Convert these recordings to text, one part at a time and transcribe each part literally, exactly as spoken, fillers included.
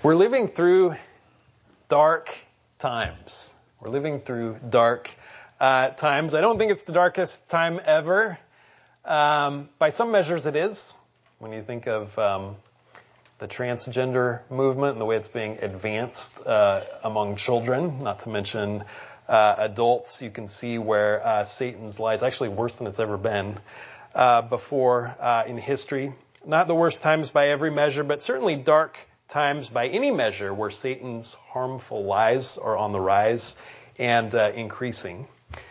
We're living through dark times. We're living through dark uh, times. I don't think it's the darkest time ever. Um, by some measures it is. When you think of um, the transgender movement and the way it's being advanced uh, among children, not to mention uh, adults, you can see where uh, Satan's lies, actually worse than it's ever been uh, before uh, in history. Not the worst times by every measure, but certainly dark times by any measure where Satan's harmful lies are on the rise and uh, increasing.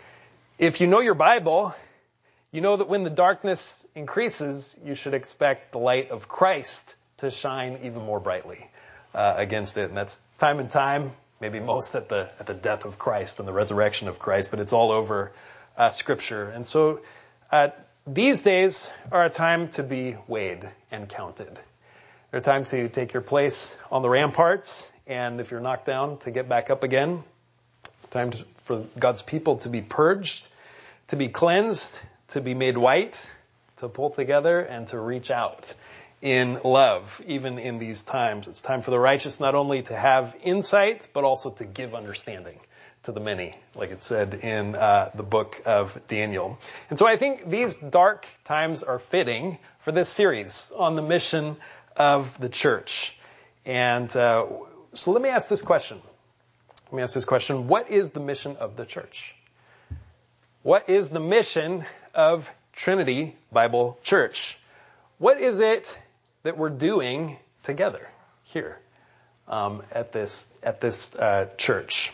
If you know your Bible, you know that when the darkness increases, you should expect the light of Christ to shine even more brightly uh, against it. And that's time and time, maybe most at the at the death of Christ and the resurrection of Christ, but it's all over uh, Scripture. And so uh, these days are a time to be weighed and counted. They're a time to take your place on the ramparts, and if you're knocked down, to get back up again. Time to, for God's people to be purged, to be cleansed, to be made white, to pull together, and to reach out in love, even in these times. It's time for the righteous not only to have insight, but also to give understanding to the many, like it said in uh, the book of Daniel. And so I think these dark times are fitting for this series on the mission of the church. And uh, so let me ask this question. Let me ask this question. What is the mission of the church? What is the mission of Trinity Bible Church? What is it that we're doing together here um, at this at this uh, church?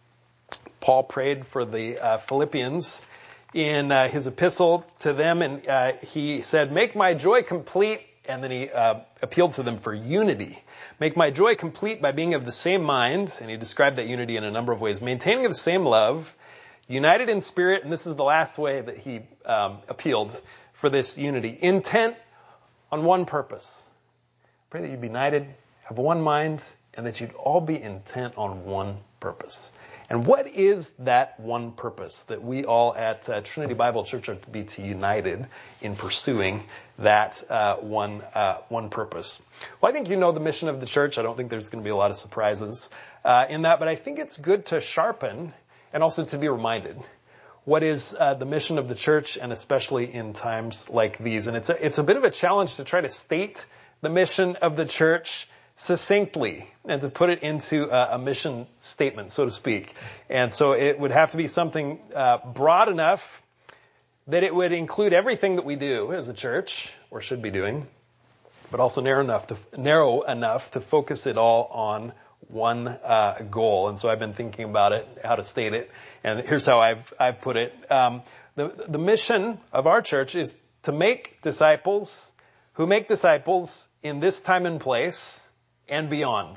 Paul prayed for the uh, Philippians in uh, his epistle to them, and uh, he said, "Make my joy complete." And then he uh, appealed to them for unity. Make my joy complete by being of the same mind. And he described that unity in a number of ways. Maintaining the same love, united in spirit, and this is the last way that he um, appealed for this unity. Intent on one purpose. Pray that you'd be united, have one mind, and that you'd all be intent on one purpose. And what is that one purpose that we all at uh, Trinity Bible Church are to be to united in pursuing that uh, one uh, one purpose? Well, I think you know the mission of the church. I don't think there's going to be a lot of surprises uh, in that, but I think it's good to sharpen and also to be reminded what is uh, the mission of the church, and especially in times like these. And it's a, it's a bit of a challenge to try to state the mission of the church succinctly and to put it into a, a mission statement, so to speak. And so it would have to be something uh, broad enough that it would include everything that we do as a church, or should be doing, but also narrow enough to narrow enough to focus it all on one uh, goal. And so I've been thinking about it, how to state it, and here's how I've I've put it. Um, the the mission of our church is to make disciples who make disciples in this time and place and beyond.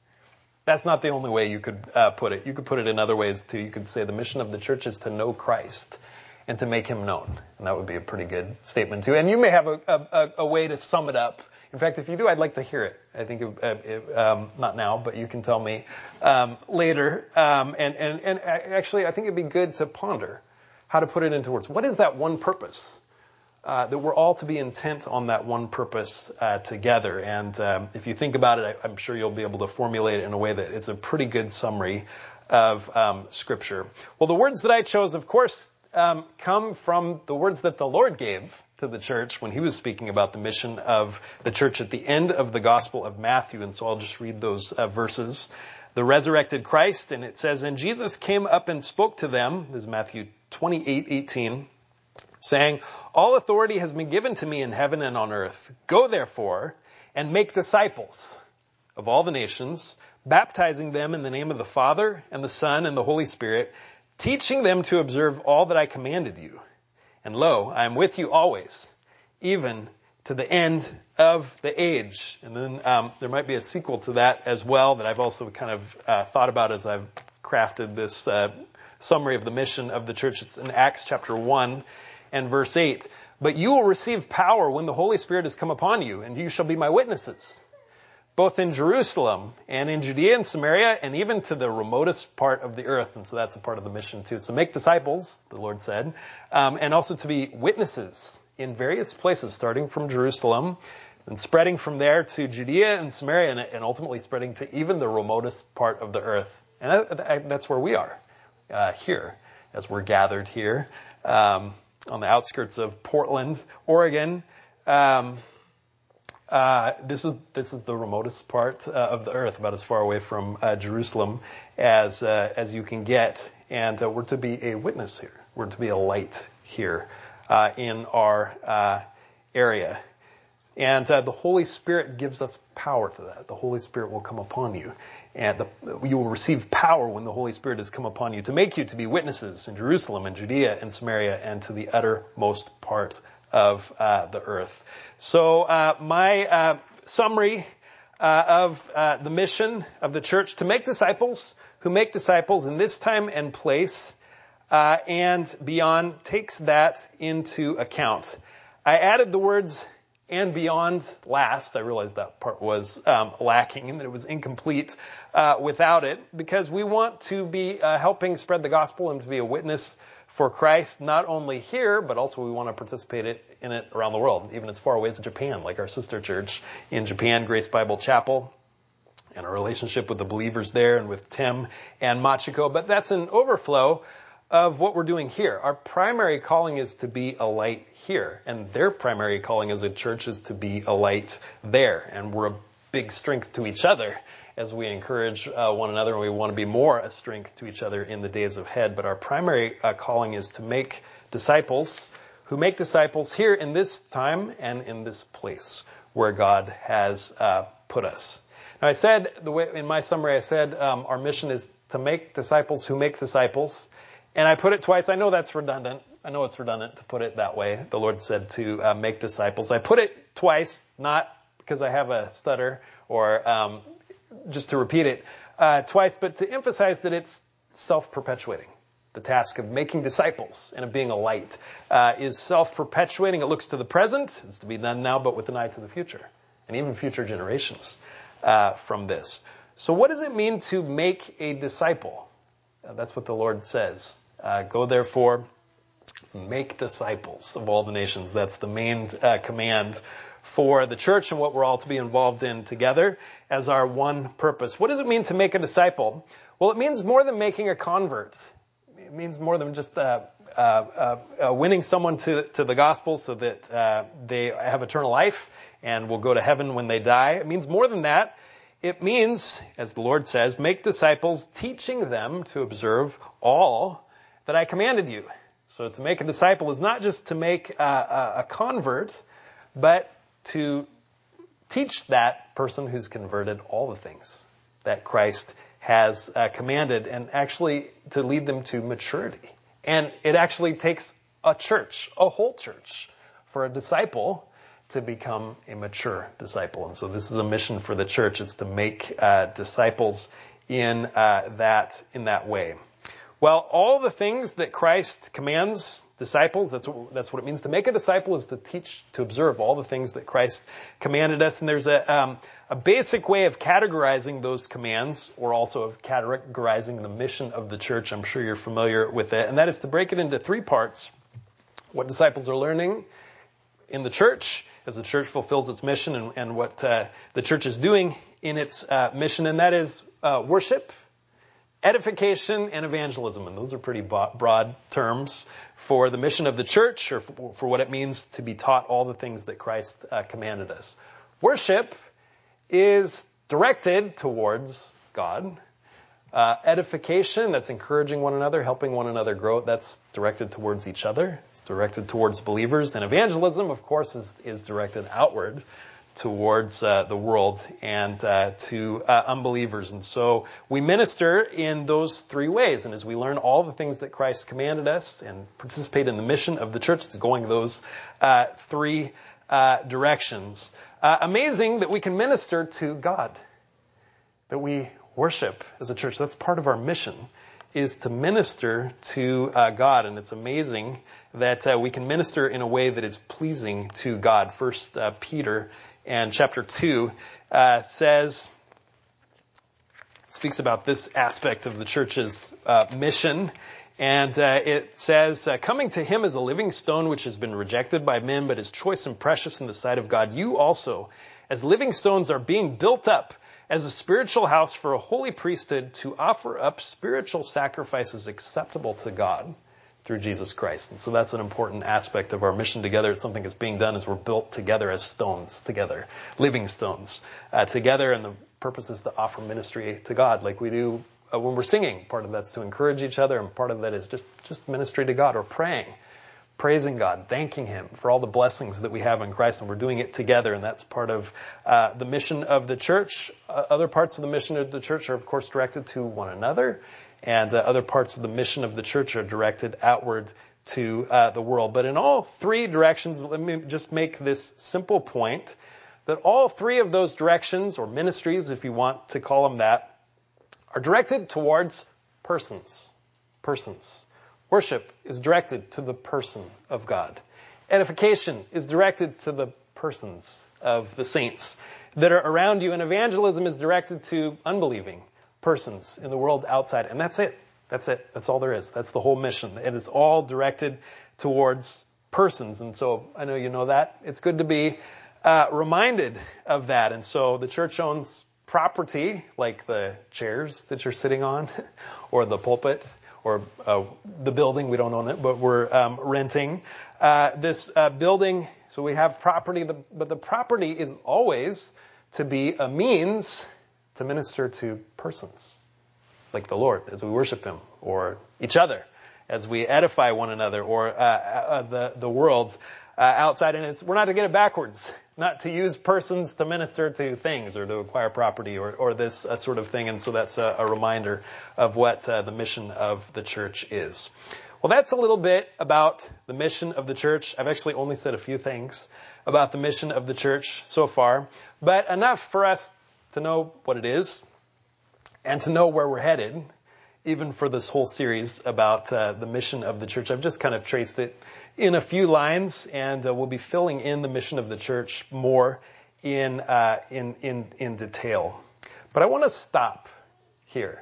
That's not the only way you could uh, put it. You could put it in other ways too. You could say the mission of the church is to know Christ and to make him known. And that would be a pretty good statement too. And you may have a, a, a way to sum it up. In fact, if you do, I'd like to hear it. I think, it, uh, it, um, not now, but you can tell me um, later. Um, and, and, and actually, I think it'd be good to ponder how to put it into words. What is that one purpose? Uh, that we're all to be intent on that one purpose uh, together. And um, if you think about it, I, I'm sure you'll be able to formulate it in a way that it's a pretty good summary of um, Scripture. Well, the words that I chose, of course, um, come from the words that the Lord gave to the church when he was speaking about the mission of the church at the end of the Gospel of Matthew. And so I'll just read those uh, verses. The resurrected Christ, and it says, "And Jesus came up and spoke to them," this is Matthew twenty-eight eighteen, saying, "All authority has been given to me in heaven and on earth. Go therefore and make disciples of all the nations, baptizing them in the name of the Father and the Son and the Holy Spirit, teaching them to observe all that I commanded you. And lo, I am with you always, even to the end of the age." And then um, there might be a sequel to that as well that I've also kind of uh, thought about as I've crafted this uh, summary of the mission of the church. It's in Acts chapter one. And verse eight, "But you will receive power when the Holy Spirit has come upon you, and you shall be my witnesses, both in Jerusalem and in Judea and Samaria, and even to the remotest part of the earth." And so that's a part of the mission too. So make disciples, the Lord said, um, and also to be witnesses in various places, starting from Jerusalem and spreading from there to Judea and Samaria, and, and ultimately spreading to even the remotest part of the earth. And that, that's where we are, uh, here, as we're gathered here, um, on the outskirts of Portland, Oregon. Um, uh, this is, this is the remotest part uh, of the earth, about as far away from uh, Jerusalem as, uh, as you can get. And uh, we're to be a witness here. We're to be a light here, uh, in our, uh, area. And uh, the Holy Spirit gives us power to that. The Holy Spirit will come upon you. And the, you will receive power when the Holy Spirit has come upon you to make you to be witnesses in Jerusalem and Judea and Samaria and to the uttermost part of uh, the earth. So uh, my uh, summary uh, of uh, the mission of the church: to make disciples who make disciples in this time and place uh, and beyond, takes that into account. I added the words "and beyond" last. I realized that part was um, lacking and that it was incomplete uh, without it, because we want to be uh, helping spread the gospel and to be a witness for Christ, not only here, but also we want to participate it, in it around the world, even as far away as Japan, like our sister church in Japan, Grace Bible Chapel, and our relationship with the believers there and with Tim and Machiko. But that's an overflow of what we're doing here. Our primary calling is to be a light here, and their primary calling as a church is to be a light there. And we're a big strength to each other as we encourage uh, one another, and we want to be more a strength to each other in the days ahead. But our primary uh, calling is to make disciples who make disciples here in this time and in this place where God has uh, put us. Now, I said, the way in my summary, I said um, our mission is to make disciples who make disciples. And I put it twice. I know that's redundant. I know it's redundant to put it that way. The Lord said to uh, make disciples. I put it twice, not because I have a stutter or um, just to repeat it uh, twice, but to emphasize that it's self-perpetuating. The task of making disciples and of being a light uh, is self-perpetuating. It looks to the present. It's to be done now, but with an eye to the future and even future generations uh, from this. So what does it mean to make a disciple? Uh, that's what the Lord says. Uh, go therefore, make disciples of all the nations. That's the main uh, command for the church and what we're all to be involved in together as our one purpose. What does it mean to make a disciple? Well, it means more than making a convert. It means more than just uh, uh, uh, uh, winning someone to, to the gospel so that uh, they have eternal life and will go to heaven when they die. It means more than that. It means, as the Lord says, make disciples, teaching them to observe all that I commanded you. So to make a disciple is not just to make a, a convert, but to teach that person who's converted all the things that Christ has uh, commanded, and actually to lead them to maturity. And it actually takes a church, a whole church, for a disciple to become a mature disciple. And so this is a mission for the church. It's to make uh, disciples in uh, that in that way. Well, all the things that Christ commands disciples, that's what, that's what it means to make a disciple, is to teach, to observe all the things that Christ commanded us. And there's a, um, a basic way of categorizing those commands, or also of categorizing the mission of the church. I'm sure you're familiar with it. And that is to break it into three parts. What disciples are learning in the church as the church fulfills its mission, and, and what uh, the church is doing in its uh, mission. And that is uh, worship, edification, and evangelism. And those are pretty broad terms for the mission of the church, or for what it means to be taught all the things that Christ uh, commanded us. Worship is directed towards God. Uh, edification, that's encouraging one another, helping one another grow, that's directed towards each other. It's directed towards believers. And evangelism, of course, is, is directed outward towards uh, the world and uh, to uh, unbelievers. And so we minister in those three ways. And as we learn all the things that Christ commanded us and participate in the mission of the church, it's going those uh, three uh, directions. Uh, amazing that we can minister to God, that we worship as a church. That's part of our mission, is to minister to uh, God. And it's amazing that uh, we can minister in a way that is pleasing to God. First uh, Peter and chapter two uh, says, speaks about this aspect of the church's uh, mission. And uh, it says, uh, coming to him as a living stone which has been rejected by men, but is choice and precious in the sight of God. You also, as living stones, are being built up as a spiritual house for a holy priesthood to offer up spiritual sacrifices acceptable to God through Jesus Christ. And so that's an important aspect of our mission together. It's something that's being done as we're built together as stones together, living stones uh, together. And the purpose is to offer ministry to God like we do Uh, when we're singing. Part of that's to encourage each other, and part of that is just, just ministry to God, or praying, praising God, thanking him for all the blessings that we have in Christ, and we're doing it together, and that's part of uh, the mission of the church. Uh, other parts of the mission of the church are, of course, directed to one another, and uh, other parts of the mission of the church are directed outward to uh, the world. But in all three directions, let me just make this simple point, that all three of those directions, or ministries, if you want to call them that, are directed towards persons. Persons. Worship is directed to the person of God. Edification is directed to the persons of the saints that are around you. And evangelism is directed to unbelieving persons in the world outside. And that's it. That's it. That's all there is. That's the whole mission. It is all directed towards persons. And so I know you know that. It's good to be uh, reminded of that. And so the church owns property, like the chairs that you're sitting on, or the pulpit, or uh, the building. We don't own it, but we're um, renting uh, this uh, building. So we have property, but the property is always to be a means to minister to persons, like the Lord, as we worship him, or each other, as we edify one another, or uh, uh, the, the world uh, outside. And it's, we're not to get it backwards. Not to use persons to minister to things, or to acquire property, or, or this uh, sort of thing. And so that's a, a reminder of what uh, the mission of the church is. Well, that's a little bit about the mission of the church. I've actually only said a few things about the mission of the church so far, but enough for us to know what it is and to know where we're headed, even for this whole series about uh, the mission of the church. I've just kind of traced it in a few lines, and uh, we'll be filling in the mission of the church more in uh, in in in detail. But I want to stop here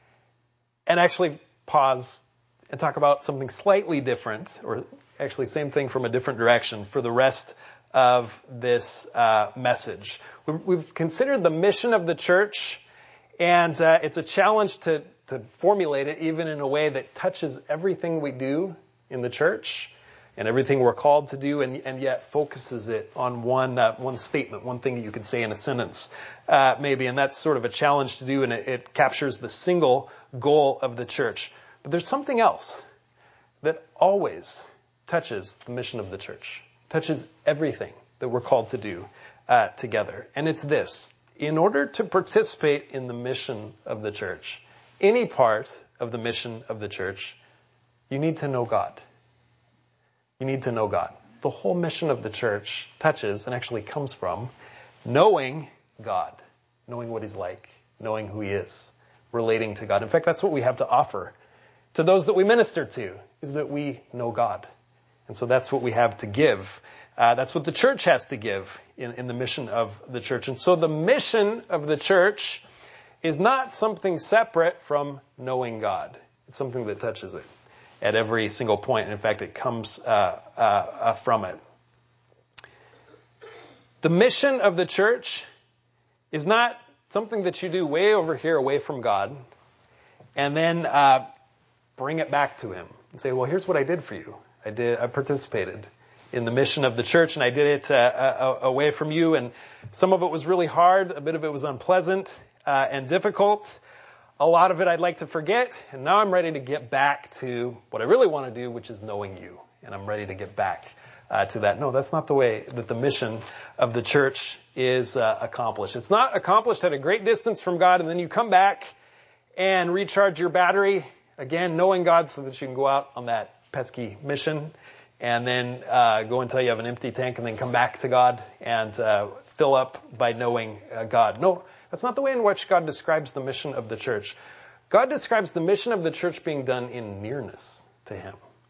and actually pause and talk about something slightly different, or actually same thing from a different direction, for the rest of this uh, message. We've, we've considered the mission of the church, and uh, it's a challenge to to formulate it even in a way that touches everything we do in the church and everything we're called to do, and, and yet focuses it on one uh, one statement, one thing that you could say in a sentence, uh, maybe. And that's sort of a challenge to do, and it, it captures the single goal of the church. But there's something else that always touches the mission of the church, touches everything that we're called to do uh, together. And it's this: in order to participate in the mission of the church, any part of the mission of the church, you need to know God. You need to know God. The whole mission of the church touches and actually comes from knowing God, knowing what he's like, knowing who he is, relating to God. In fact, that's what we have to offer to those that we minister to, is that we know God. And so that's what we have to give. Uh, that's what the church has to give in, in the mission of the church. And so the mission of the church is not something separate from knowing God. It's something that touches it at every single point. And in fact, it comes uh, uh, uh, from it. The mission of the church is not something that you do way over here away from God and then uh, bring it back to him and say, well, here's what I did for you. I did. I participated in the mission of the church, and I did it uh, uh, away from you. And some of it was really hard. A bit of it was unpleasant uh, and difficult. A lot of it I'd like to forget. And now I'm ready to get back to what I really want to do, which is knowing you. And I'm ready to get back uh, to that. No, that's not the way that the mission of the church is uh, accomplished. It's not accomplished at a great distance from God, and then you come back and recharge your battery, again, knowing God, so that you can go out on that pesky mission, and then uh, go until you have an empty tank, and then come back to God and uh, fill up by knowing uh, God. No, that's not the way in which God describes the mission of the church. God describes the mission of the church being done in nearness to him.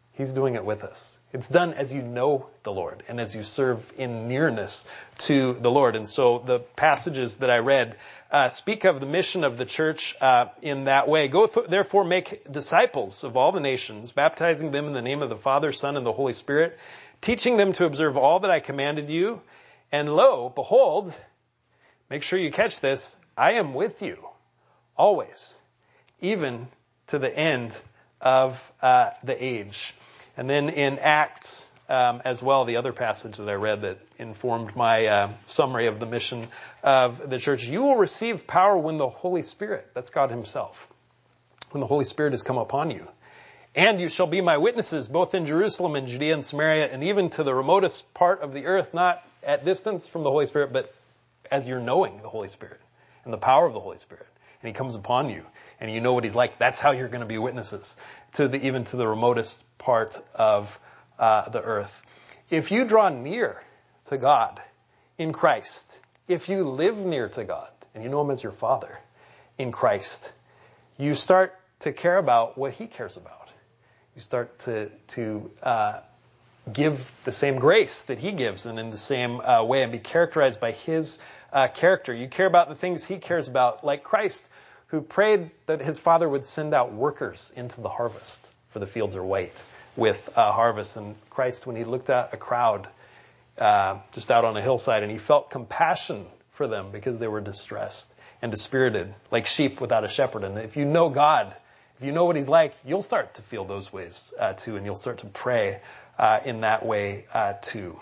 He's doing it with us. It's done as you know the Lord and as you serve in nearness to the Lord. And so the passages that I read uh, speak of the mission of the church uh, in that way. Go th- therefore make disciples of all the nations, baptizing them in the name of the Father, Son, and the Holy Spirit, teaching them to observe all that I commanded you. And lo, behold, make sure you catch this, I am with you always, even to the end of uh, the age. And then in Acts um, as well, the other passage that I read that informed my uh, summary of the mission of the church, you will receive power when the Holy Spirit, that's God himself, when the Holy Spirit has come upon you. And you shall be my witnesses, both in Jerusalem and Judea and Samaria, and even to the remotest part of the earth, not at distance from the Holy Spirit, but as you're knowing the Holy Spirit and the power of the Holy Spirit. And he comes upon you, and you know what he's like. That's how you're going to be witnesses, to the even to the remotest part of uh, the earth. If you draw near to God in Christ, if you live near to God, and you know him as your Father in Christ, you start to care about what he cares about. You start to to uh, give the same grace that he gives, and in the same uh, way, and be characterized by his uh, character. You care about the things he cares about, like Christ, who prayed that his Father would send out workers into the harvest, for the fields are white with uh, harvest. And Christ, when he looked at a crowd uh, just out on a hillside, and he felt compassion for them because they were distressed and dispirited, like sheep without a shepherd. And if you know God, if you know what he's like, you'll start to feel those ways uh, too, and you'll start to pray uh, in that way uh, too.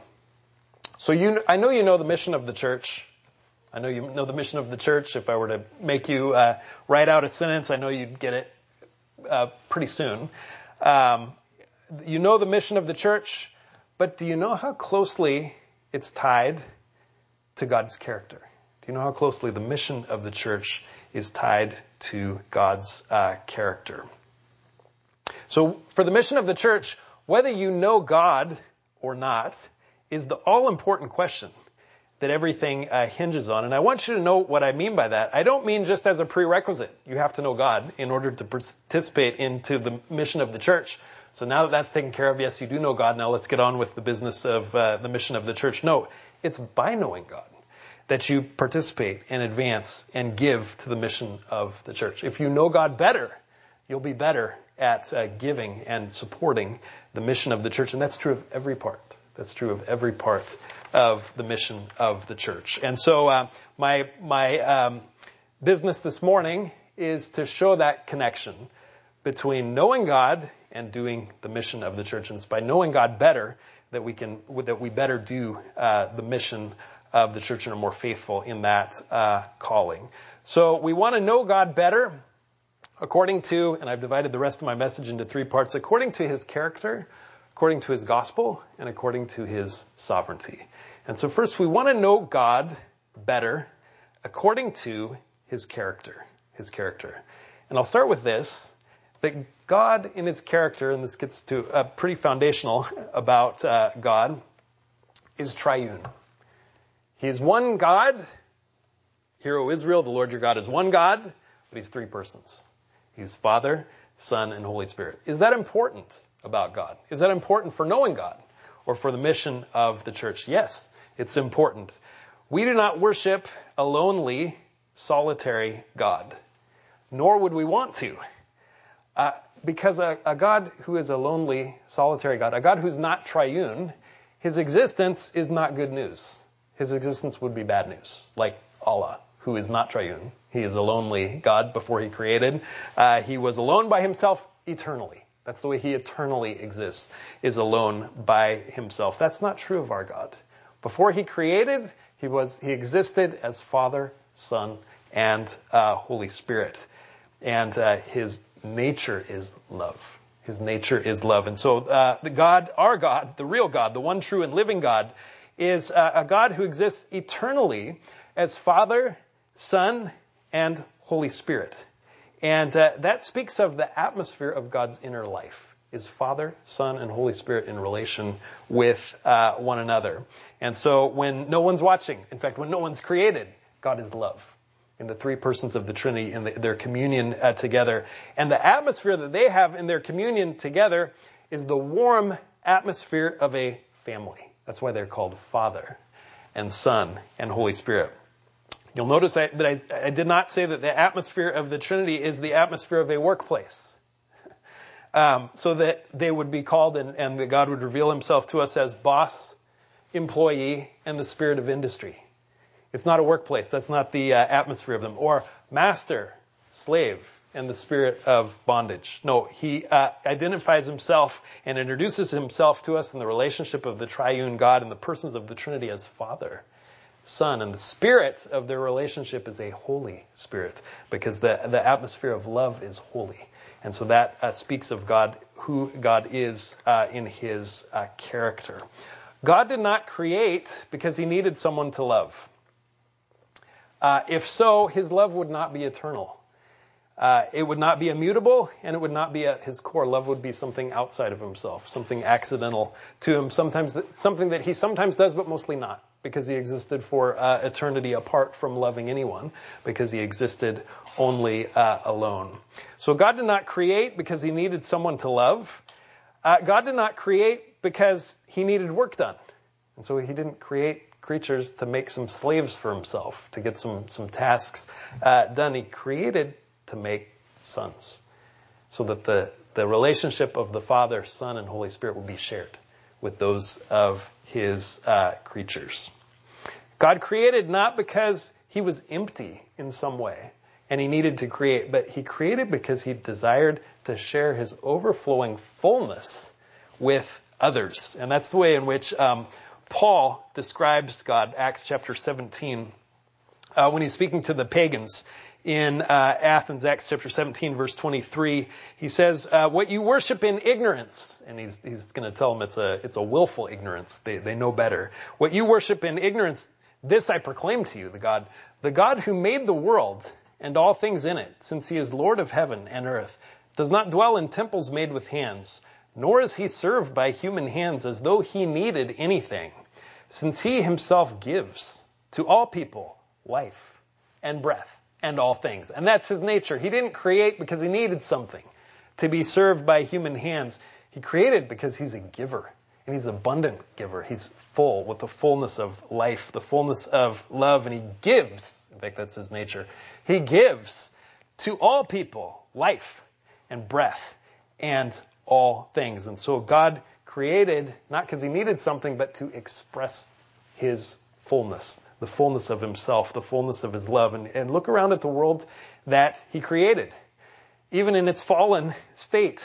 So you, I know you know the mission of the church. I know you know the mission of the church. If I were to make you uh, write out a sentence, I know you'd get it uh, pretty soon. Um, you know the mission of the church, but do you know how closely it's tied to God's character? Do you know how closely the mission of the church is tied to God's uh, character? So for the mission of the church, whether you know God or not is the all-important question that everything uh, hinges on. And I want you to know what I mean by that. I don't mean just as a prerequisite. You have to know God in order to participate into the mission of the church. So now that that's taken care of, yes, you do know God. Now let's get on with the business of uh, the mission of the church. No, it's by knowing God that you participate and advance and give to the mission of the church. If you know God better, you'll be better at uh, giving and supporting the mission of the church. And that's true of every part. That's true of every part of the mission of the church. And so uh, my my um, business this morning is to show that connection between knowing God and doing the mission of the church. And it's by knowing God better that we can that we better do uh, the mission of the church and are more faithful in that uh, calling. So we want to know God better according to, and I've divided the rest of my message into three parts, according to his character, according to his gospel, and according to his sovereignty. And so first we want to know God better according to his character, his character. And I'll start with this, that God in his character, and this gets to uh, pretty foundational about uh, God, is triune. He is one God. Hear, O Israel, the Lord your God is one God, but he's three persons. He's Father, Son, and Holy Spirit. Is that important about God? Is that important for knowing God or for the mission of the church? Yes, it's important. We do not worship a lonely, solitary God, nor would we want to. Uh, because a, a God who is a lonely, solitary God, a God who's not triune, his existence is not good news. His existence would be bad news, like Allah, who is not triune. He is a lonely God before he created. Uh, he was alone by himself eternally. That's the way he eternally exists, is alone by himself. That's not true of our God. Before he created, he was he existed as Father, Son, and uh, Holy Spirit. And uh, his nature is love. His nature is love. And so uh, the God, our God, the real God, the one true and living God, is uh, a God who exists eternally as Father, Son, and Holy Spirit. And uh, that speaks of the atmosphere of God's inner life, is Father, Son, and Holy Spirit in relation with uh, one another. And so when no one's watching, in fact, when no one's created, God is love in the three persons of the Trinity, in the, their communion uh, together. And the atmosphere that they have in their communion together is the warm atmosphere of a family. That's why they're called Father and Son and Holy Spirit. You'll notice that, that I, I did not say that the atmosphere of the Trinity is the atmosphere of a workplace. Um, so that they would be called and, and that God would reveal himself to us as boss, employee, and the spirit of industry. It's not a workplace. That's not the uh, atmosphere of them. Or master, slave, and the spirit of bondage. No, he uh, identifies himself and introduces himself to us in the relationship of the triune God and the persons of the Trinity as Father, Son, and the spirit of their relationship is a Holy Spirit, because the, the atmosphere of love is holy. And so that uh, speaks of God, who God is uh, in his uh, character. God did not create because he needed someone to love. Uh, if so, his love would not be eternal. Uh, it would not be immutable, and it would not be at his core. Love would be something outside of himself, something accidental to him, sometimes th- something that he sometimes does, but mostly not, because he existed for uh, eternity apart from loving anyone, because he existed only uh, alone. So God did not create because he needed someone to love. Uh, God did not create because he needed work done. And so he didn't create creatures to make some slaves for himself, to get some, some tasks uh, done. He created to make sons, so that the, the relationship of the Father, Son, and Holy Spirit will be shared with those of his uh, creatures. God created not because he was empty in some way and he needed to create, but he created because he desired to share his overflowing fullness with others. And that's the way in which um, Paul describes God, Acts chapter seventeen, uh, when he's speaking to the pagans. In uh, Athens, Acts chapter seventeen, verse twenty-three, he says, uh, what you worship in ignorance, and he's, he's going to tell them it's a, it's a willful ignorance. They, they know better. What you worship in ignorance, this I proclaim to you, the God, the God who made the world and all things in it, since he is Lord of heaven and earth, does not dwell in temples made with hands, nor is he served by human hands as though he needed anything, since he himself gives to all people life and breath and all things. And that's his nature. He didn't create because he needed something to be served by human hands. He created because he's a giver, and he's an abundant giver. He's full with the fullness of life, the fullness of love, and he gives. In fact, that's his nature. He gives to all people life and breath and all things. And so God created not because he needed something, but to express his fullness, the fullness of himself, the fullness of his love. And, and look around at the world that he created. Even in its fallen state,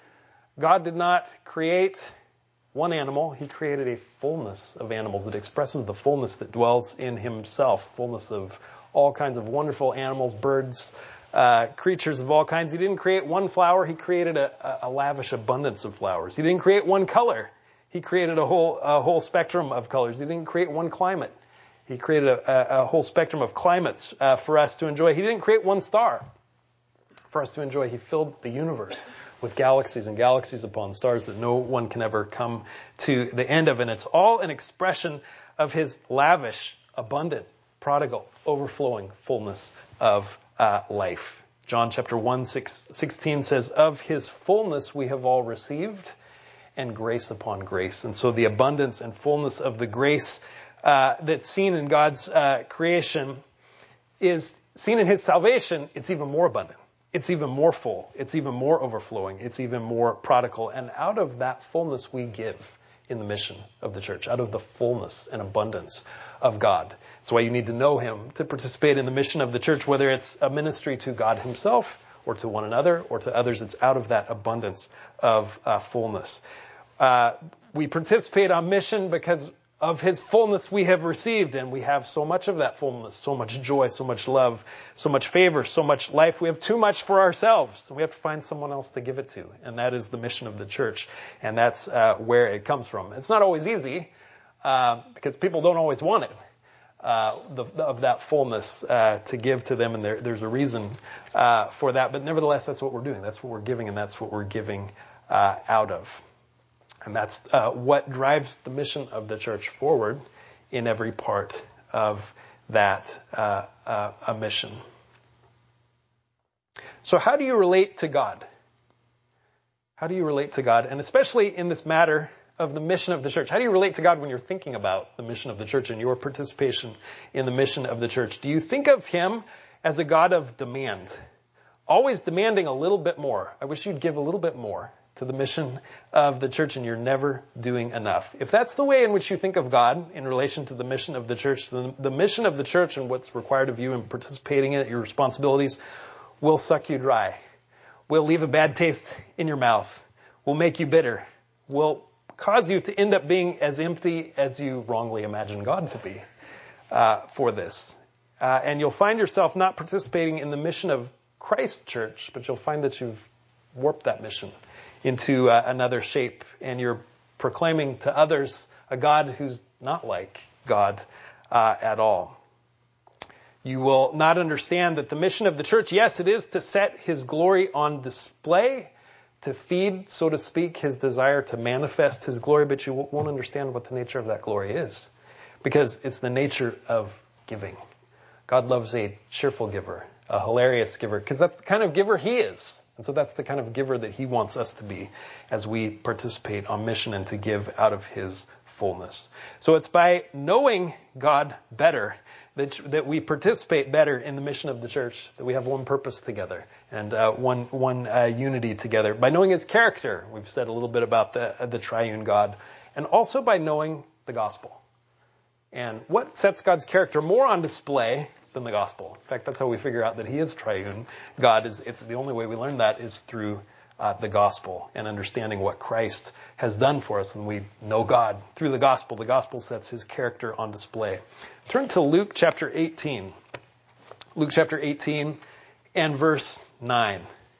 God did not create one animal. He created a fullness of animals that expresses the fullness that dwells in himself, fullness of all kinds of wonderful animals, birds, uh, creatures of all kinds. He didn't create one flower. He created a, a lavish abundance of flowers. He didn't create one color. He created a whole, a whole spectrum of colors. He didn't create one climate. He created a, a, a whole spectrum of climates uh, for us to enjoy. He didn't create one star for us to enjoy. He filled the universe with galaxies and galaxies upon stars that no one can ever come to the end of. And it's all an expression of his lavish, abundant, prodigal, overflowing fullness of uh, life. John chapter one, six, sixteen says, of his fullness we have all received, and grace upon grace. And so the abundance and fullness of the grace uh, that's seen in God's uh, creation is seen in his salvation. It's even more abundant. It's even more full. It's even more overflowing. It's even more prodigal. And out of that fullness we give in the mission of the church, out of the fullness and abundance of God. That's why you need to know him to participate in the mission of the church, whether it's a ministry to God himself or to one another or to others. It's out of that abundance of uh, fullness. Uh, we participate on mission because of his fullness we have received, and we have so much of that fullness, so much joy, so much love, so much favor, so much life. We have too much for ourselves, so we have to find someone else to give it to, and that is the mission of the church, and that's uh, where it comes from. It's not always easy, uh, because people don't always want it, uh, the, of that fullness uh, to give to them, and there, there's a reason uh, for that, but nevertheless, that's what we're doing. That's what we're giving, and that's what we're giving uh, out of. And that's uh, what drives the mission of the church forward in every part of that uh, uh, a mission. So how do you relate to God? How do you relate to God? And especially in this matter of the mission of the church. How do you relate to God when you're thinking about the mission of the church and your participation in the mission of the church? Do you think of him as a God of demand? Always demanding a little bit more. I wish you'd give a little bit more to the mission of the church, and you're never doing enough. If that's the way in which you think of God in relation to the mission of the church, then the mission of the church and what's required of you in participating in it, your responsibilities, will suck you dry. Will leave a bad taste in your mouth. Will make you bitter. Will cause you to end up being as empty as you wrongly imagine God to be uh, for this. Uh, and you'll find yourself not participating in the mission of Christ Church, but you'll find that you've warped that mission into uh, another shape, and you're proclaiming to others a God who's not like God uh, at all. You will not understand that the mission of the church, yes, it is to set his glory on display, to feed, so to speak, his desire to manifest his glory, but you won't understand what the nature of that glory is, because it's the nature of giving. God loves a cheerful giver, a hilarious giver, because that's the kind of giver he is. And so that's the kind of giver that he wants us to be as we participate on mission and to give out of his fullness. So it's by knowing God better that, that we participate better in the mission of the church, that we have one purpose together and uh, one one uh, unity together. By knowing his character, we've said a little bit about the, uh, the triune God, and also by knowing the gospel. And what sets God's character more on display than the gospel? In fact, that's how we figure out that he is triune. God is, it's the only way we learn that is through uh, the gospel and understanding what Christ has done for us. And we know God through the gospel. The gospel sets his character on display. Turn to Luke chapter eighteen. Luke chapter eighteen and verse nine.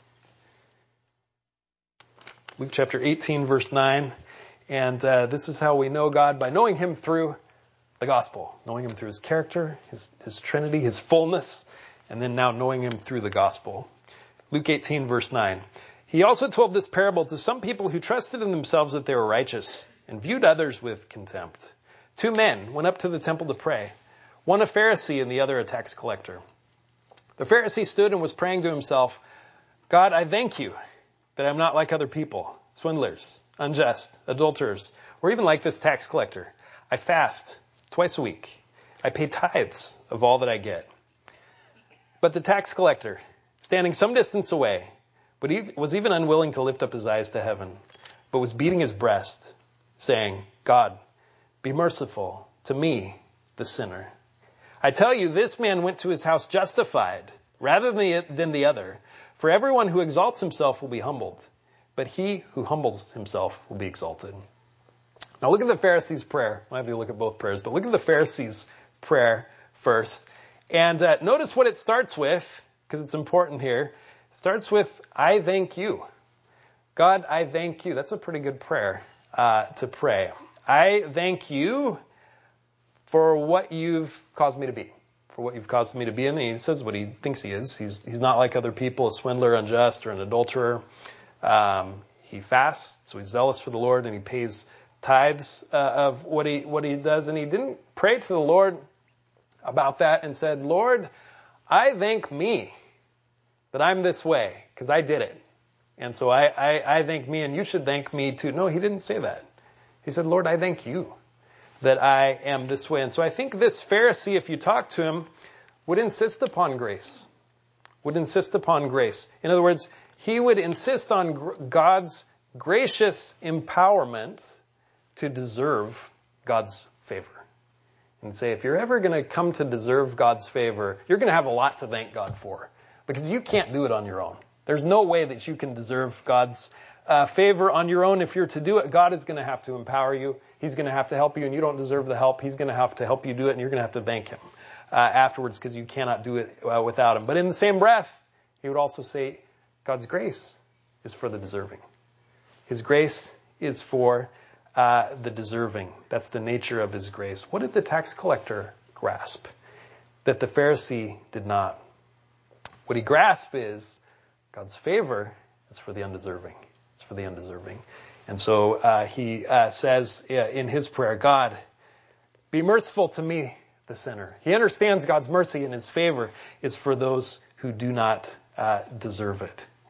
Luke chapter eighteen, verse nine. And uh, this is how we know God, by knowing him through the gospel, knowing him through his character, his, his Trinity, his fullness, and then now knowing him through the gospel. Luke eighteen, verse nine. He also told this parable to some people who trusted in themselves that they were righteous and viewed others with contempt. Two men went up to the temple to pray, one a Pharisee and the other a tax collector. The Pharisee stood and was praying to himself, God, I thank you that I'm not like other people, swindlers, unjust, adulterers, or even like this tax collector. I fast twice a week. I pay tithes of all that I get. But the tax collector, standing some distance away, but he was even unwilling to lift up his eyes to heaven, but was beating his breast, saying, God, be merciful to me, the sinner. I tell you, this man went to his house justified rather than the, than the other. For everyone who exalts himself will be humbled, but he who humbles himself will be exalted. Now look at the Pharisee's prayer. I have to look at both prayers, but look at the Pharisee's prayer first. And uh, notice what it starts with, because it's important here. It starts with, I thank you. God, I thank you. That's a pretty good prayer uh, to pray. I thank you for what you've caused me to be, for what you've caused me to be in. And he says what he thinks he is. He's, he's not like other people, a swindler, unjust, or an adulterer. Um, he fasts, so he's zealous for the Lord, and he pays tithes uh, of what he what he does. And he didn't pray to the Lord about that and said, Lord, I thank me that I'm this way because I did it. And so I, I, I thank me and you should thank me too. No, he didn't say that. He said, Lord, I thank you that I am this way. And so I think this Pharisee, if you talk to him, would insist upon grace, would insist upon grace. In other words, he would insist on gr- God's gracious empowerment to deserve God's favor. And say, if you're ever going to come to deserve God's favor, you're going to have a lot to thank God for, because you can't do it on your own. There's no way that you can deserve God's uh, favor on your own. If you're to do it, God is going to have to empower you. He's going to have to help you, and you don't deserve the help. He's going to have to help you do it, and you're going to have to thank him uh, afterwards, because you cannot do it uh, without him. But in the same breath, he would also say, God's grace is for the deserving. His grace is for uh, the deserving. That's the nature of his grace. What did the tax collector grasp that the Pharisee did not? What he grasped is God's favor is for the undeserving. It's for the undeserving. And so uh, he uh, says uh, in his prayer, God, be merciful to me, the sinner. He understands God's mercy and his favor is for those who do not uh, deserve it.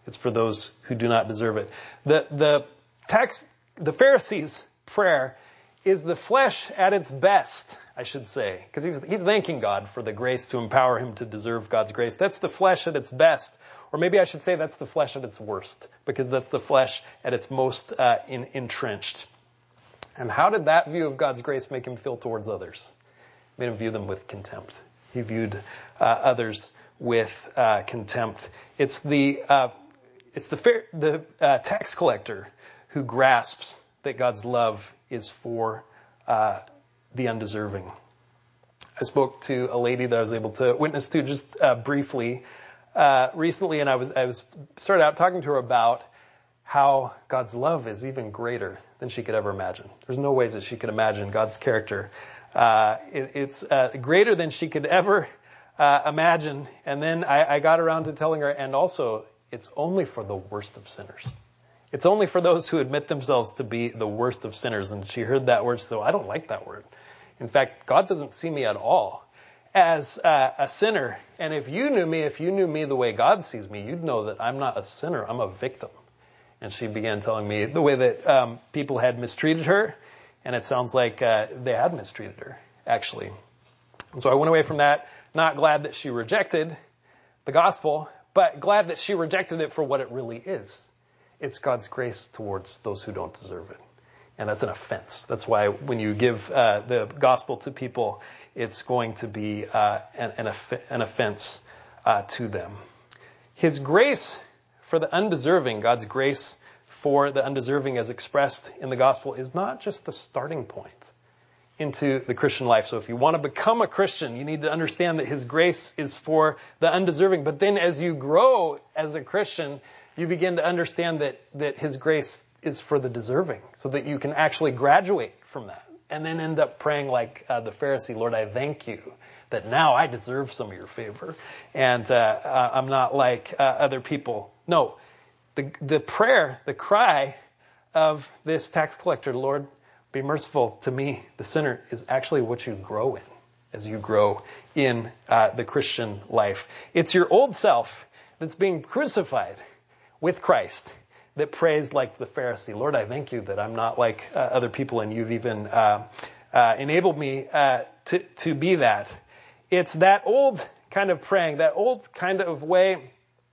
It's for those who do not deserve it. The, the tax, the Pharisees' prayer is the flesh at its best, I should say, because he's, he's thanking God for the grace to empower him to deserve God's grace. That's the flesh at its best. Or maybe I should say that's the flesh at its worst, because that's the flesh at its most uh, in, entrenched. And how did that view of God's grace make him feel towards others? It made him view them with contempt. He viewed uh, others with uh, contempt. It's the uh, it's the fair, the uh, tax collector who grasps that God's love is for uh, the undeserving. I spoke to a lady that I was able to witness to just uh, briefly uh, recently, and I was I was started out talking to her about how God's love is even greater than she could ever imagine. There's no way that she could imagine God's character. Uh, it, it's uh, greater than she could ever uh, imagine. And then I, I got around to telling her, and also, it's only for the worst of sinners. It's only for those who admit themselves to be the worst of sinners. And she heard that word, so I don't like that word. In fact, God doesn't see me at all as uh, a sinner. And if you knew me, if you knew me the way God sees me, you'd know that I'm not a sinner, I'm a victim. And she began telling me the way that um, people had mistreated her. And it sounds like uh, they had mistreated her, actually. And so I went away from that, not glad that she rejected the gospel, but glad that she rejected it for what it really is. It's God's grace towards those who don't deserve it. And that's an offense. That's why when you give uh, the gospel to people, it's going to be uh, an, an, off- an offense uh, to them. His grace for the undeserving, God's grace for the undeserving as expressed in the gospel, is not just the starting point into the Christian life. So if you want to become a Christian, you need to understand that his grace is for the undeserving. But then as you grow as a Christian, you begin to understand that, that his grace is for the deserving, so that you can actually graduate from that and then end up praying like uh, the Pharisee, Lord, I thank you that now I deserve some of your favor. And uh, uh, I'm not like uh, other people. No, the, the prayer, the cry of this tax collector, Lord, be merciful to me, the sinner, is actually what you grow in as you grow in uh, the Christian life. It's your old self that's being crucified with Christ that prays like the Pharisee. Lord, I thank you that I'm not like uh, other people, and you've even uh, uh, enabled me uh, to, to be that. It's that old kind of praying, that old kind of way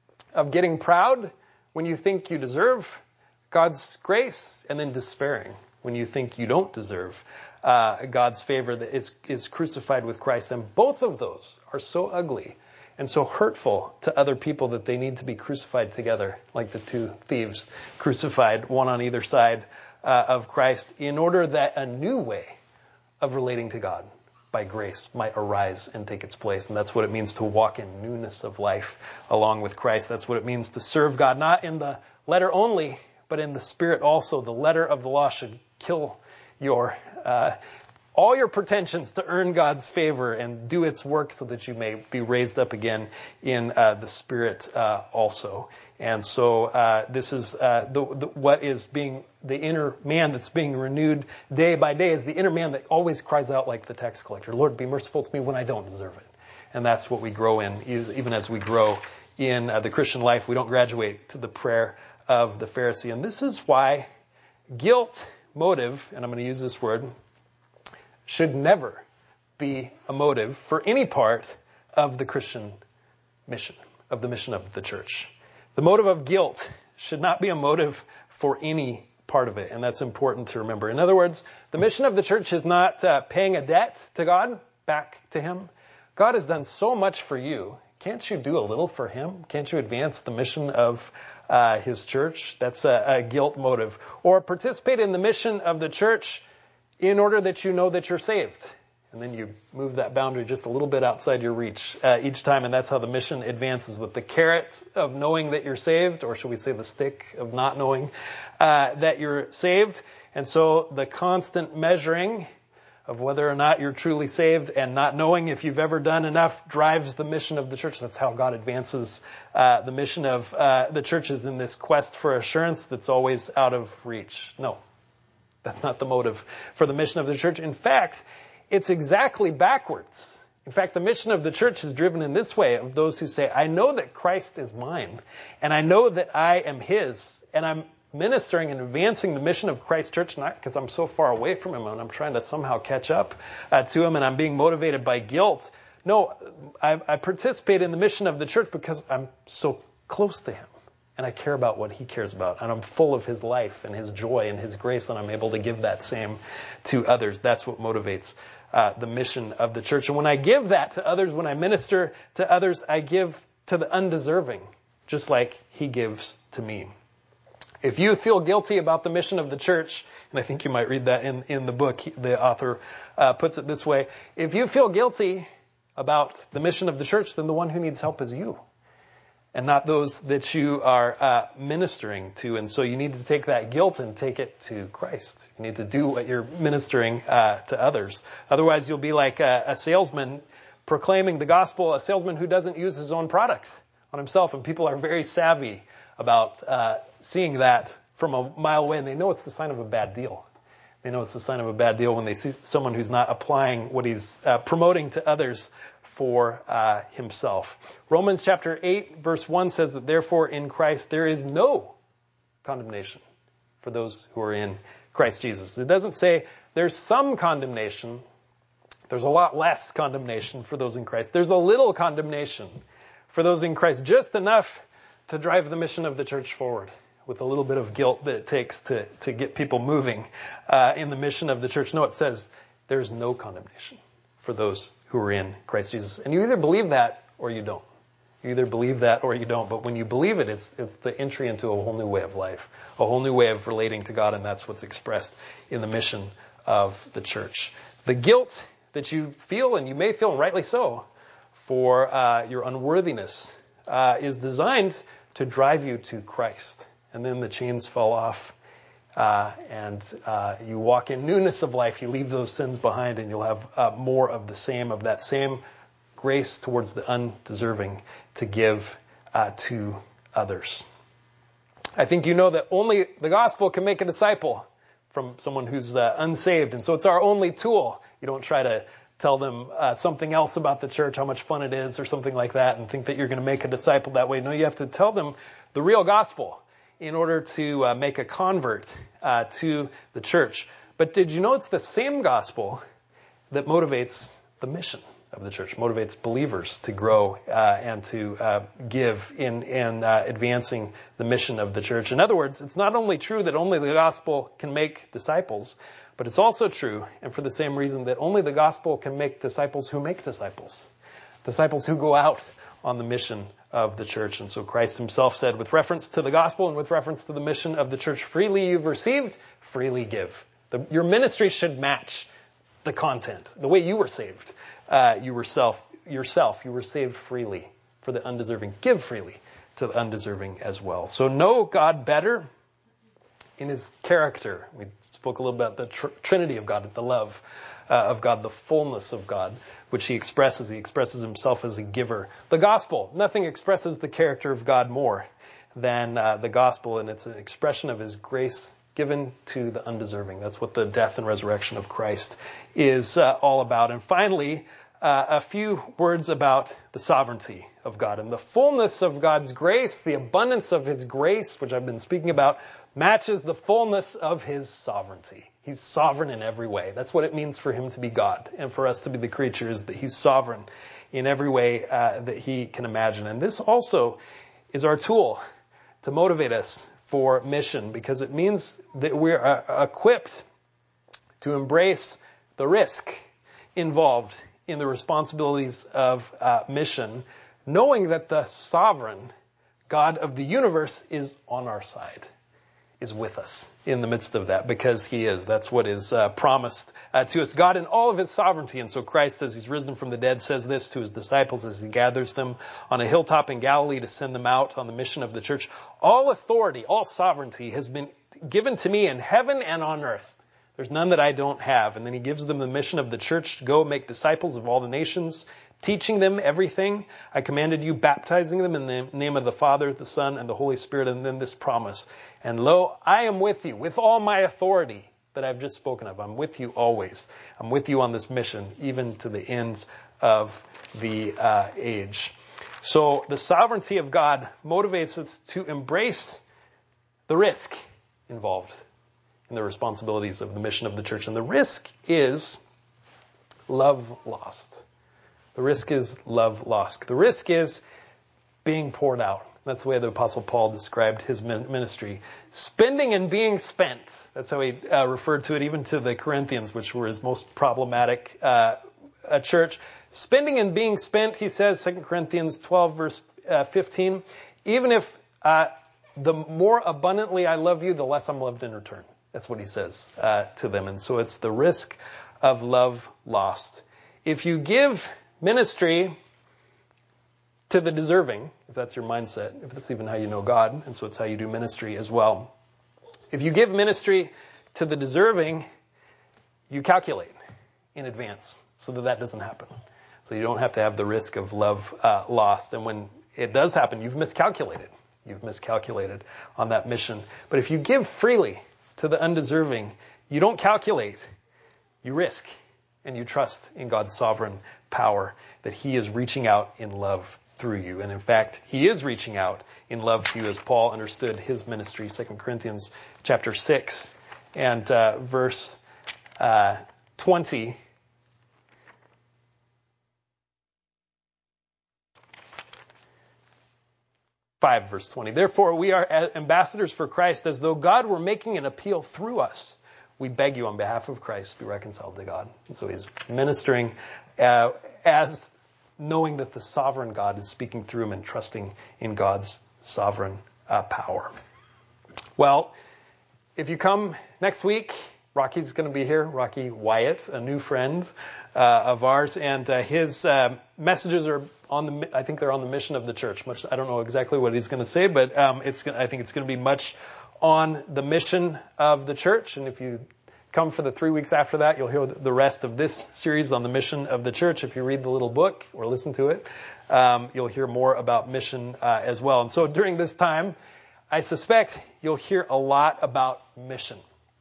of getting proud when you think you deserve God's grace, and then despairing when you think you don't deserve uh, God's favor that is, is crucified with Christ. And both of those are so ugly and so hurtful to other people that they need to be crucified together, like the two thieves crucified, one on either side uh, of Christ, in order that a new way of relating to God by grace might arise and take its place. And that's what it means to walk in newness of life along with Christ. That's what it means to serve God, not in the letter only, but in the spirit also. The letter of the law should kill your uh, all your pretensions to earn God's favor and do its work so that you may be raised up again in uh, the spirit uh, also. And so uh, this is uh, the, the, what is being the inner man that's being renewed day by day is the inner man that always cries out like the tax collector, Lord, be merciful to me when I don't deserve it. And that's what we grow in, even as we grow in uh, the Christian life. We don't graduate to the prayer of the Pharisee. And this is why guilt motive, and I'm going to use this word, should never be a motive for any part of the Christian mission, of the mission of the church. The motive of guilt should not be a motive for any part of it, and that's important to remember. In other words, the mission of the church is not uh, paying a debt to God, back to him. God has done so much for you. Can't you do a little for him? Can't you advance the mission of uh, his church? That's a, a guilt motive. Or participate in the mission of the church in order that you know that you're saved. And then you move that boundary just a little bit outside your reach uh, each time. And that's how the mission advances, with the carrot of knowing that you're saved, or should we say the stick of not knowing uh, that you're saved. And so the constant measuring of whether or not you're truly saved and not knowing if you've ever done enough drives the mission of the church. That's how God advances uh, the mission of uh, the churches in this quest for assurance that's always out of reach. No, that's not the motive for the mission of the church. In fact, it's exactly backwards. In fact, the mission of the church is driven in this way of those who say, I know that Christ is mine, and I know that I am his, and I'm ministering and advancing the mission of Christ Church, not because I'm so far away from him and I'm trying to somehow catch up uh, to him and I'm being motivated by guilt. No, I, I participate in the mission of the church because I'm so close to him and I care about what he cares about, and I'm full of his life and his joy and his grace, and I'm able to give that same to others. That's what motivates uh, the mission of the church. And when I give that to others, when I minister to others, I give to the undeserving, just like he gives to me. If you feel guilty about the mission of the church, and I think you might read that in, in the book, the author uh, puts it this way, if you feel guilty about the mission of the church, then the one who needs help is you, and not those that you are uh, ministering to. And so you need to take that guilt and take it to Christ. You need to do what you're ministering uh, to others. Otherwise, you'll be like a, a salesman proclaiming the gospel, a salesman who doesn't use his own product on himself. And people are very savvy about uh, seeing that from a mile away, and they know it's the sign of a bad deal. They know it's the sign of a bad deal when they see someone who's not applying what he's uh, promoting to others for uh, himself. Romans chapter eight, verse one says that therefore in Christ there is no condemnation for those who are in Christ Jesus. It doesn't say there's some condemnation. There's a lot less condemnation for those in Christ. There's a little condemnation for those in Christ, just enough to drive the mission of the church forward, with a little bit of guilt that it takes to, to get people moving uh, in the mission of the church. No, it says there's no condemnation for those who are in Christ Jesus. And you either believe that or you don't. You either believe that or you don't. But when you believe it, it's, it's the entry into a whole new way of life, a whole new way of relating to God, and that's what's expressed in the mission of the church. The guilt that you feel, and you may feel, and rightly so, for uh, your unworthiness uh, is designed to drive you to Christ. And then the chains fall off, uh, and uh, you walk in newness of life. You leave those sins behind, and you'll have uh, more of the same, of that same grace towards the undeserving to give uh, to others. I think you know that only the gospel can make a disciple from someone who's uh, unsaved, and so it's our only tool. You don't try to tell them uh, something else about the church, how much fun it is, or something like that, and think that you're going to make a disciple that way. No, you have to tell them the real gospel in order to uh, make a convert uh, to the church. But did you know it's the same gospel that motivates the mission of the church, motivates believers to grow uh, and to uh, give in, in uh, advancing the mission of the church? In other words, it's not only true that only the gospel can make disciples, but it's also true, and for the same reason, that only the gospel can make disciples who make disciples, disciples who go out on the mission of the church. And so Christ himself said, with reference to the gospel and with reference to the mission of the church, freely you've received, freely give. The, your ministry should match the content, the way you were saved. Uh, you were self, yourself, you were saved freely for the undeserving. Give freely to the undeserving as well. So know God better in his character. We spoke a little about the tr- Trinity of God, the love uh, of God, the fullness of God, which he expresses. He expresses himself as a giver. The gospel, nothing expresses the character of God more than uh, the gospel, and it's an expression of his grace given to the undeserving. That's what the death and resurrection of Christ is uh, all about. And finally, uh, a few words about the sovereignty of God. And the fullness of God's grace, the abundance of his grace, which I've been speaking about, matches the fullness of his sovereignty. He's sovereign in every way. That's what it means for him to be God and for us to be the creatures, that he's sovereign in every way uh, that he can imagine. And this also is our tool to motivate us for mission, because it means that we're uh, equipped to embrace the risk involved in the responsibilities of uh, mission, knowing that the sovereign God of the universe is on our side, is with us in the midst of that, because he is. That's what is uh, promised uh, to us. God in all of his sovereignty. And so Christ, as he's risen from the dead, says this to his disciples as he gathers them on a hilltop in Galilee to send them out on the mission of the church. All authority, all sovereignty has been given to me in heaven and on earth. There's none that I don't have. And then he gives them the mission of the church to go make disciples of all the nations, teaching them everything I commanded you, baptizing them in the name of the Father, the Son, and the Holy Spirit. And then this promise. And lo, I am with you with all my authority that I've just spoken of. I'm with you always. I'm with you on this mission, even to the ends of the uh, age. So the sovereignty of God motivates us to embrace the risk involved in the responsibilities of the mission of the church. And the risk is love lost. The risk is love lost. The risk is being poured out. That's the way the Apostle Paul described his ministry. Spending and being spent. That's how he uh, referred to it, even to the Corinthians, which were his most problematic uh, a church. Spending and being spent, he says, Second Corinthians twelve, verse uh, fifteen, even if uh, the more abundantly I love you, the less I'm loved in return. That's what he says uh, to them. And so it's the risk of love lost. If you give ministry to the deserving, if that's your mindset, if that's even how you know God, and so it's how you do ministry as well. If you give ministry to the deserving, you calculate in advance so that that doesn't happen. So you don't have to have the risk of love uh, lost. And when it does happen, you've miscalculated. You've miscalculated on that mission. But if you give freely to the undeserving, you don't calculate. You risk and you trust in God's sovereign power that he is reaching out in love through you. And in fact, he is reaching out in love to you as Paul understood his ministry, Second Corinthians chapter six and uh, verse uh, twenty. five verse twenty. Therefore, we are ambassadors for Christ, as though God were making an appeal through us. We beg you on behalf of Christ, be reconciled to God. And so he's ministering uh, as knowing that the sovereign God is speaking through him and trusting in God's sovereign uh, power. Well, if you come next week, Rocky's going to be here. Rocky Wyatt, a new friend uh, of ours, and uh, his uh, messages are on the. I think they're on the mission of the church. Much I don't know exactly what he's going to say, but um, it's. I think it's going to be much on the mission of the church. And if you come for the three weeks after that, you'll hear the rest of this series on the mission of the church. If you read the little book or listen to it, um, you'll hear more about mission uh, as well. And so during this time, I suspect you'll hear a lot about mission.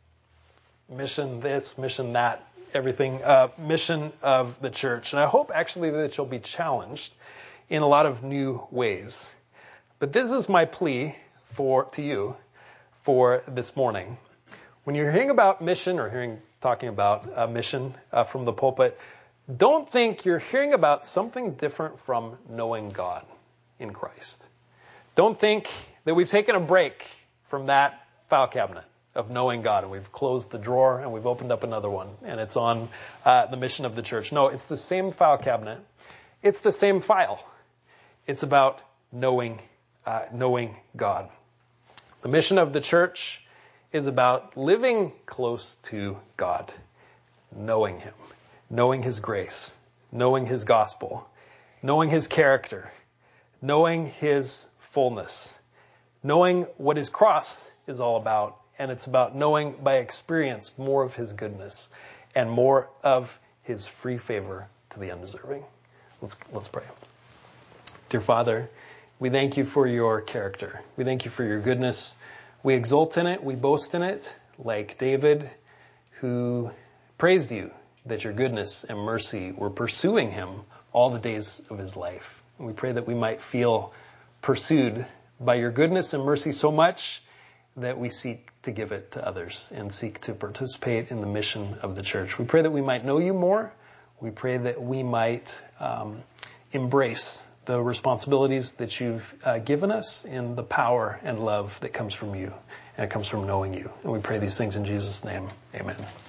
Mission this, mission that, everything, uh, mission of the church. And I hope actually that you'll be challenged in a lot of new ways. But this is my plea for to you for this morning. When you're hearing about mission or hearing talking about uh, mission uh, from the pulpit, don't think you're hearing about something different from knowing God in Christ. Don't think that we've taken a break from that file cabinet of knowing God, and we've closed the drawer and we've opened up another one, and it's on uh, the mission of the church. No, it's the same file cabinet. It's the same file. It's about knowing, uh, knowing God. The mission of the church is about living close to God, knowing him, knowing his grace, knowing his gospel, knowing his character, knowing his fullness, knowing what his cross is all about. And it's about knowing by experience more of his goodness and more of his free favor to the undeserving. Let's, let's pray. Dear Father, we thank you for your character. We thank you for your goodness. We exult in it. We boast in it, like David, who praised you that your goodness and mercy were pursuing him all the days of his life. And we pray that we might feel pursued by your goodness and mercy so much that we seek to give it to others and seek to participate in the mission of the church. We pray that we might know you more. We pray that we might um, embrace the responsibilities that you've uh, given us and the power and love that comes from you, and it comes from knowing you. And we pray these things in Jesus' name. Amen.